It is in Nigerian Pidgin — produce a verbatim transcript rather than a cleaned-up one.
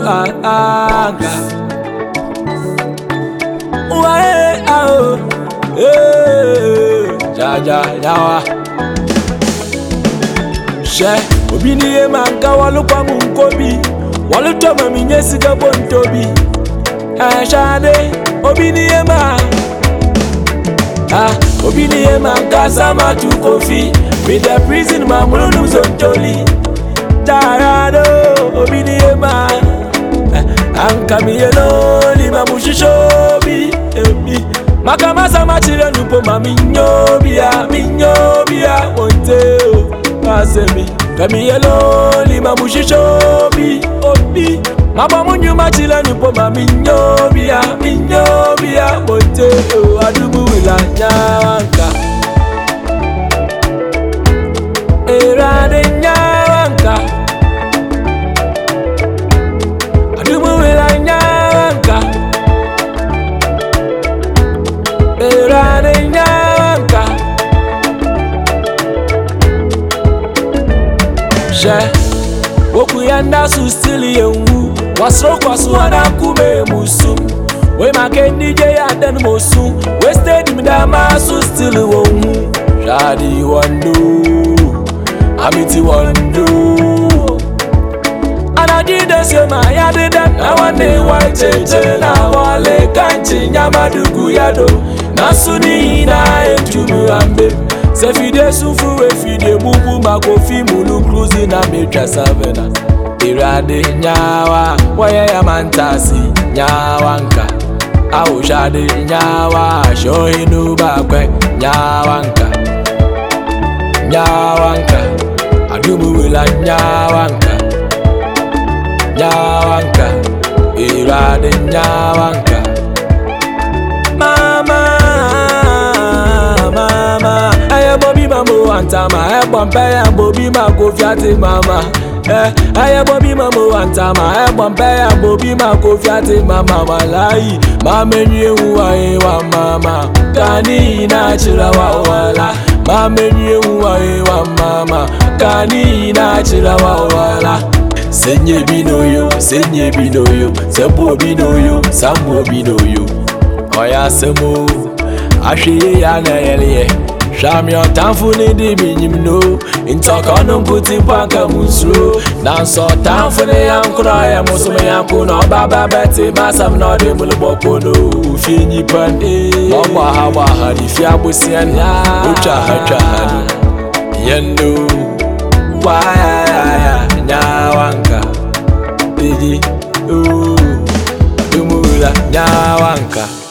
anga. Wae ao, eh, ja ja jawa. She, obi ni ye manka walu kwa munkobi, walu toma minyesi ka bontobi. Eh shade, obi ni ye ma, ah, obi ni ye manka sama tu kofi, with the prison mamulu nuzontoli. Tarado, obi ni ye ma, anka mi ye loli mamushishobi, ebi. Makama sama chile nupo mami nyobia, mi nyobia, onteo. Asemi, kami ye loli mamushishobi, obi. Mama munyuma chile nupo mami nyobia, mi nyobia, onteo. Adubu wila nyawanka, erade nyawanka. Adubu wila nyawanka, erade nyawanka. She, woku yanda su stili yengu, wasro kwa suwana kume musum. We maken D J aden mosum, we steady midama su stili wongu. Shadi wando, amiti wando. Anajide sema yadida, na wane wacheche na wale kanchi nyamadugu yado. Nasuni na entumu ambe. Se fide sufu we fide bubu makofi mulu cruising na metra savena. Irade nyawa, waya ya mantasi nyawanka. Au shade nyawa, shohinu bakwe nyawanka. Nyawanka, adumu wila nyawanka. Nyawanka, irade nyawanka. Mama, mama, aye bobi mamu antama, aye bompe ya bobi makofiati mama. Eh, aye bobi mamu antama, aye bompe ya bobi makofiati mama walai. Mame nye uwae wa mama, kani na chila wa wala. Mame nye uwae wa mama, kani na chila wa wala. Senye binoyo, senye binoyo, sebo binoyo, sambo binoyo. Oya semo, ashiye ya na yeliye. Sham your tanfu ni di binyimno, intaka numputi panka musro. Nanso tanfu ni yankuna ya musume yankuna. Baba beti masam no de mulubokono. Ufinyi pande, mwa hawa hari fiabu siyan. Ucha hacha hari, yendo. Waya ya ya, nyawanka. Digi, ooh, dumula nyawanka.